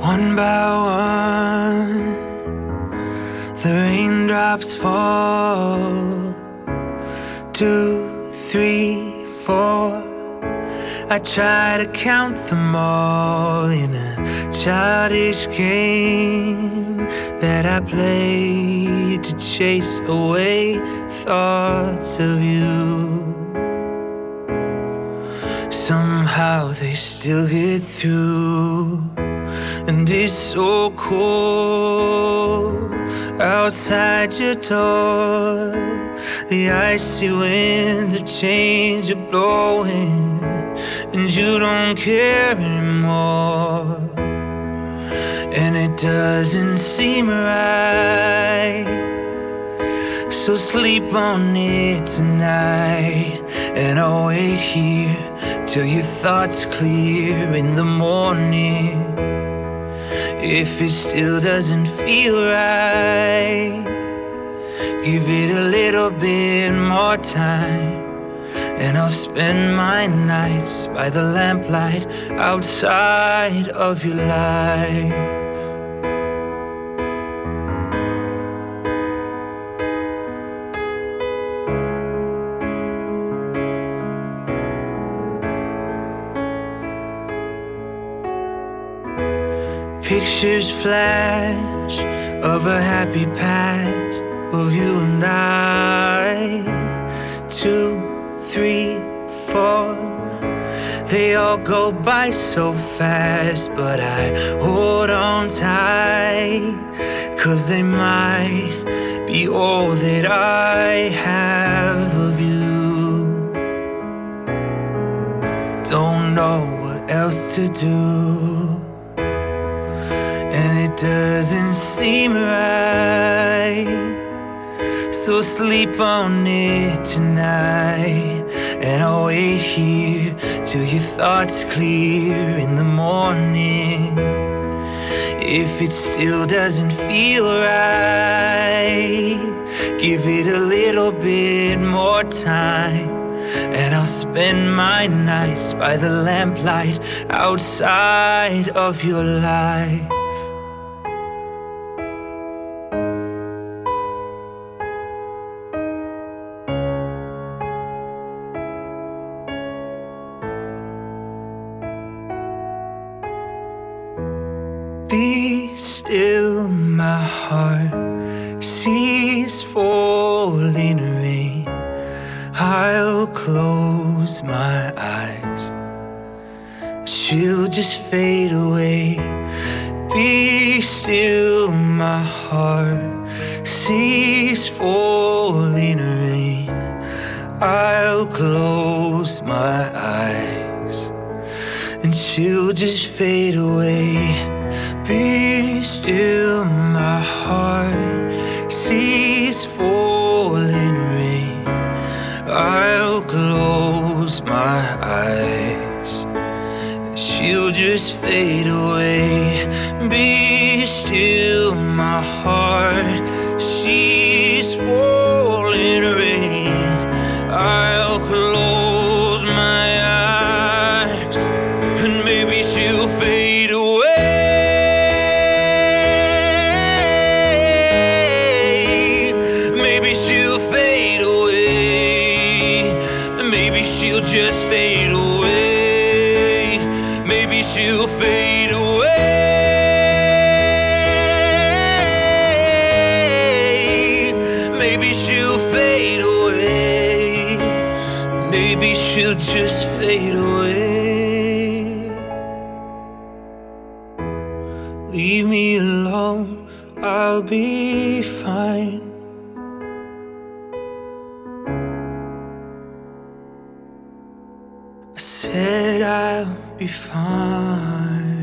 One by one, the raindrops fall. 2, 3, 4. I try to count them all in a childish game that I play to chase away thoughts of you. Somehow they still get through, and it's so cold outside your door. The icy winds of change are blowing, and you don't care anymore. And it doesn't seem right, so sleep on it tonight. And I'll wait here till your thoughts clear in the morning. If it still doesn't feel right, give it a little bit more time, and I'll spend my nights by the lamplight outside of your life. Pictures flash of a happy past of you and I. 2, 3, 4. They all go by so fast, but I hold on tight, 'cause they might be all that I have of you. Don't know what else to do, and it doesn't seem right, so sleep on it tonight. And I'll wait here till your thoughts clear in the morning. If it still doesn't feel right, give it a little bit more time, and I'll spend my nights by the lamplight outside of your life. Be still, my heart sees falling rain. I'll close my eyes, she'll just fade away. Be still, my heart sees falling rain. I'll close my eyes, and she'll just fade away. Be still, my heart sees falling rain. I'll close my eyes, she'll just fade away. Be still, my heart sees falling rain. I'll close my eyes, and maybe she'll fade away. She'll just fade away. Maybe she'll fade away. Maybe she'll fade away. Maybe she'll just fade away. Leave me alone, I'll be fine. I said I'll be fine.